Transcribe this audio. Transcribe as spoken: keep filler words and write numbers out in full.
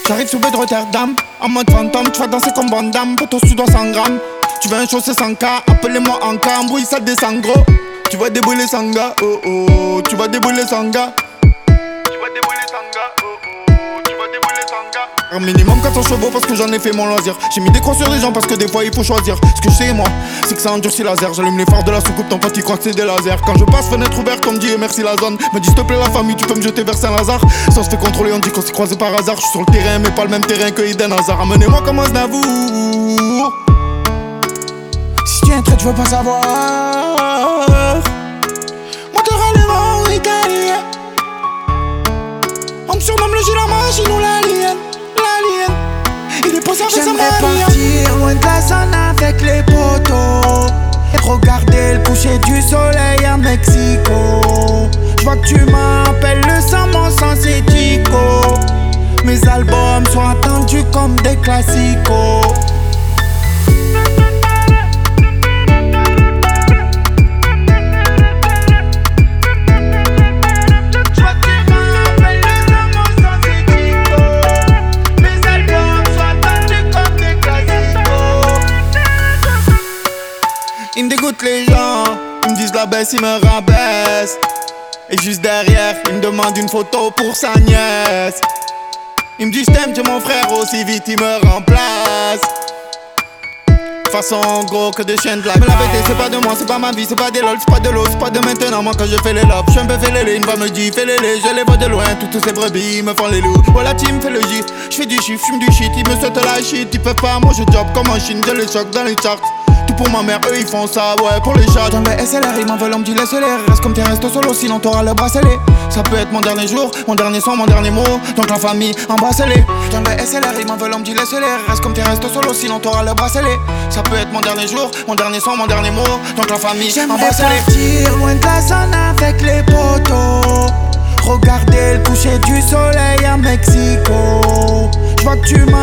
J'arrive sur baie de Rotterdam, en mode fantôme, tu vas danser comme Van Damme. Poto sous cent grammes, tu veux un show c'est cent K, appelez-moi en cas, embrouille ça descend gros. Tu vas débouler sans gars, oh oh, tu vas débouler sans gars. Tu vas débouler sans gars, oh oh, tu vas débouler sans gars. Un minimum quatre cents chevaux parce que j'en ai fait mon loisir. J'ai mis des croix sur les gens parce que des fois il faut choisir. Ce que je sais moi, c'est que ça endurcit laser. J'allume les phares de la soucoupe, ton pote il croit que c'est des lasers. Quand je passe fenêtre ouverte, on me dit merci la zone. Me dit s'il te plaît la famille, tu peux me jeter vers Saint-Lazare. Si on se fait contrôler, on dit qu'on s'est croisé par hasard. Je suis sur le terrain mais pas le même terrain que Eden Hazard. Amenez-moi comme Aznavour. Si tu es un trait, tu veux pas savoir. Moteur allemand ou italien. On me surnomme le G, la machine ou l'alien. L'alien. Il est posé avec sa J'aimerais Maria. partir loin de la zone avec les potos et regarder le coucher du soleil à Mexico. J'vois que tu m'appelles le Saman sans ético. Mes albums sont attendus comme des classicos. Ils me dégoûtent les gens, ils me disent la baisse, ils me rabaissent. Et juste derrière, ils me demandent une photo pour sa nièce. Il me dit je t'aime, tu es mon frère, aussi vite il me remplace. Façon gros que des chiens de la. Mais la vérité c'est pas de moi, c'est pas ma vie, c'est pas des lol, c'est pas de l'eau, c'est pas de maintenant. Moi quand je fais les lobes, je suis un peu fait les lignes, va me dire fais les les, je les vois de loin, toutes ces brebis me font les loups. Voilà team fait le J, je fais du chiffre, fume du shit, ils me souhaitent la shit, ils peuvent pas, moi je job comme en Chine, je les choque dans les charts. Tout pour ma mère, eux ils font ça, ouais, pour les chats. J'enlève S L R, ils m'en veulent, on me dit laisse-les. Reste comme t'es, reste solo, sinon t'auras le bracelet. Ça peut être mon dernier jour, mon dernier son, mon dernier mot. Donc la famille, embrasse-les. J'enlève S L R, ils m'en veulent, on me dit laisse-les. Reste comme t'es, reste solo, sinon t'auras le bracelet. Ça peut être mon dernier jour, mon dernier son, mon dernier mot. Donc la famille, embrasse-les. J'aimerais partir loin de la zone avec les potos, regarder le coucher du soleil à Mexico. J'vois que tu m'as